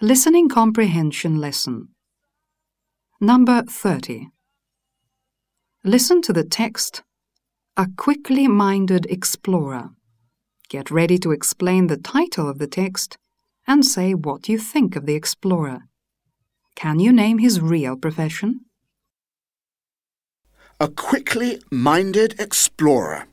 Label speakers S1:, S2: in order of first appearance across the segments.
S1: Listening Comprehension Lesson. Number 30. Listen to the text, A Quickly Minded Explorer. Get ready to explain the title of the text and say what you think of the explorer. Can you name his real profession?
S2: A quickly minded explorer.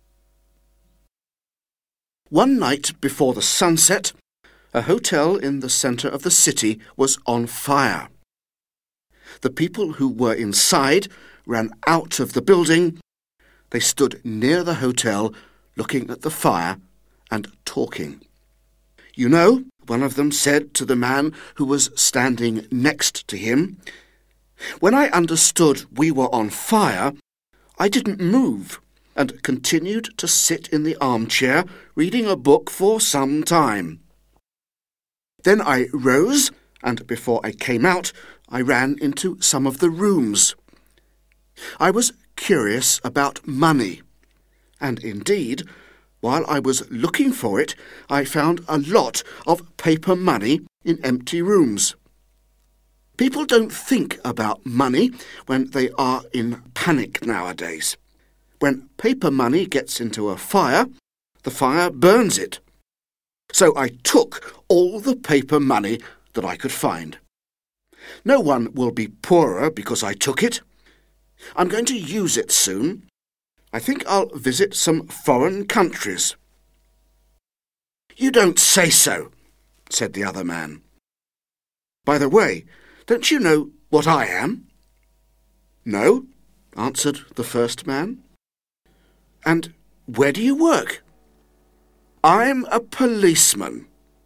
S2: One night before the sunset, a hotel in the centre of the city was on fire. The people who were inside ran out of the building. They stood near the hotel, looking at the fire and talking. You know, one of them said to the man who was standing next to him, "When I understood we were on fire, I didn't move and continued to sit in the armchair reading a book for some time. Then I rose, and before I came out, I ran into some of the rooms. I was curious about money, and indeed, while I was looking for it, I found a lot of paper money in empty rooms. People don't think about money when they are in panic nowadays. When paper money gets into a fire, the fire burns it. So I took all the paper money that I could find. No one will be poorer because I took it. I'm going to use it soon. I think I'll visit some foreign countries." "You don't say so," said the other man. "By the way, don't you know what I am?" "No," answered the first man. "And where do you work?" "I'm a policeman."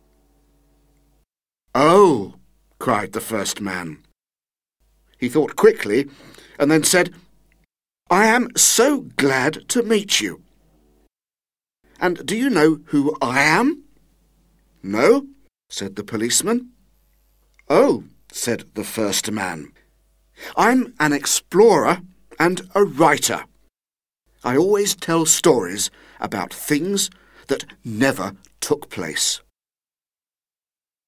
S2: "Oh," cried the first man. He thought quickly and then said, "I am so glad to meet you. And do you know who I am?" "No," said the policeman. "Oh," said the first man, "I'm an explorer and a writer. I always tell stories about things that never took place."